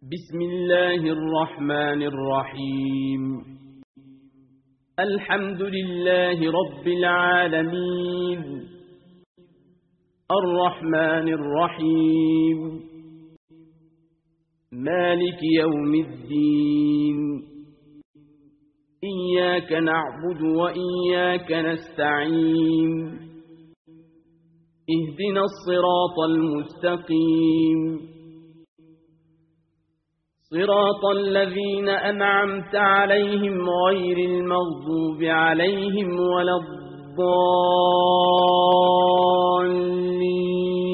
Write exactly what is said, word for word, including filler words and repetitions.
بسم الله الرحمن الرحيم. الحمد لله رب العالمين الرحمن الرحيم مالك يوم الدين إياك نعبد وإياك نستعين اهدنا الصراط المستقيم صراط الذين أنعمت عليهم غير المغضوب عليهم ولا الضالين